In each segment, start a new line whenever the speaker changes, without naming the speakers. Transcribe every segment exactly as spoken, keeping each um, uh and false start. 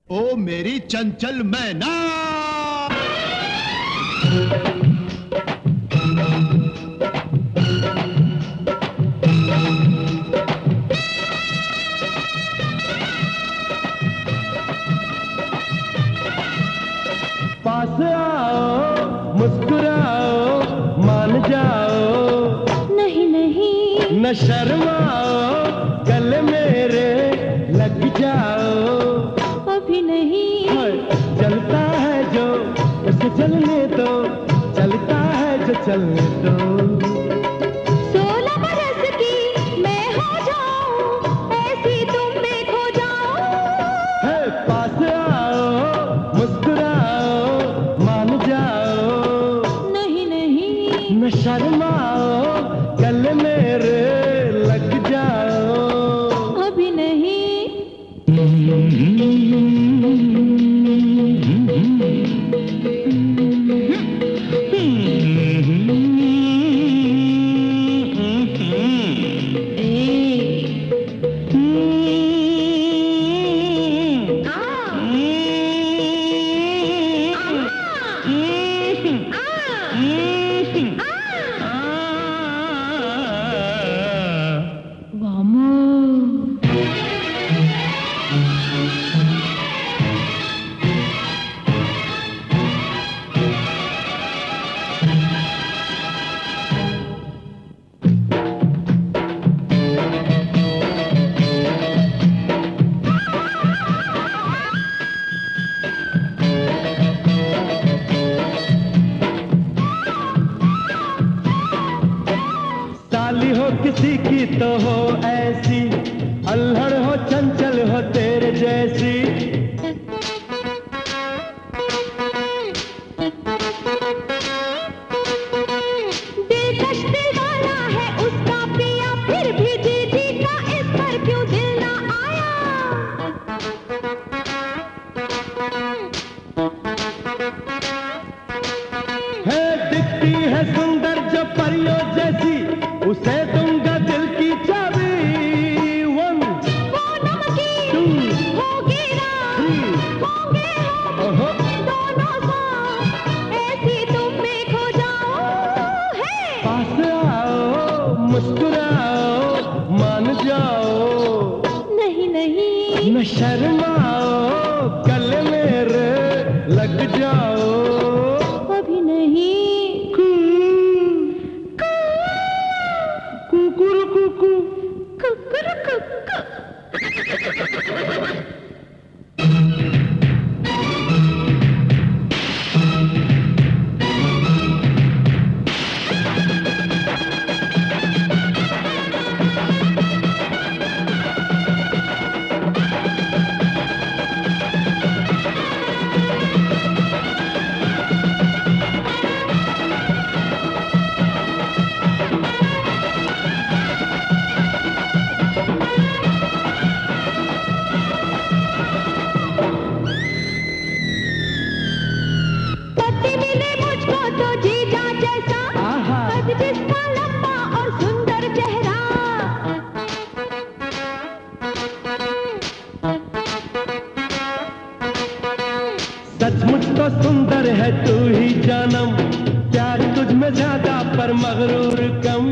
ओ मेरी चंचल मैना,
पास आओ, मुस्कुराओ, मान जाओ,
नहीं नहीं
न शर्माओ, गले मेरे लग जाओ,
अभी नहीं।
चलता है जो उसे चलने दो, चलता है जो चलने दो।
सोलह बरस की मैं हो जाऊं, ऐसी तुम में खो जाओ।
है पास आओ, मुस्कुराओ, मान जाओ,
नहीं नहीं
न शर्माओ, गले मेरे लग जाओ,
अभी नहीं।
साली हो किसी की तो हो ऐसी, अल्हड़ हो चंचल हो तेरे जैसी,
दिलकश दीवाना है उसका पिया, फिर भी दीदी का इस पर क्यों दिल ना आया।
है दिखती है सुंदर जो परियों जैसी, उसे दूंगा दिल की चाबी। वन
वो नमकीन होगी ना, होंगे हम दोनों साथ, ऐसी तुम में खो जाओ। है
पास आओ, मुस्कुराओ, मान जाओ,
नहीं नहीं
न शर्माओ, गले मेरे लग जाओ,
अभी नहीं।
कुकुर कुकू।
कुकुर कुकु। पति मिले मुझको तो जीजा जैसा, कद जिसका लंबा और सुंदर चेहरा।
सचमुच तो सुंदर है तू ही जानम, प्यार तुझ में ज्यादा पर मगरूर कम।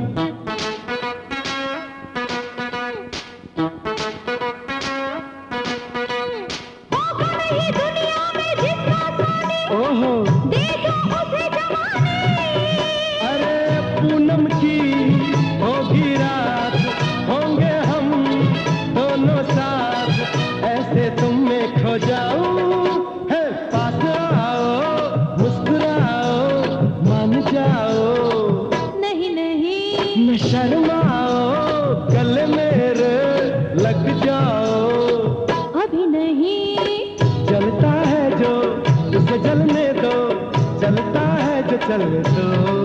होगा नहीं दुनिया में जिसका सानी,
ओहो
देखो उसे जवानी।
अरे पूनम की होगी रात, होंगे हम दोनों साथ, ऐसे तुम में खो जाऊं। है पास आओ, मुस्कुराओ, मान जाओ,
नहीं नहीं
न शर्माओ, गले मेरे लग जाओ,
अभी नहीं।
जलता है जो उसे जलने दो, चलता है जो चलने दो।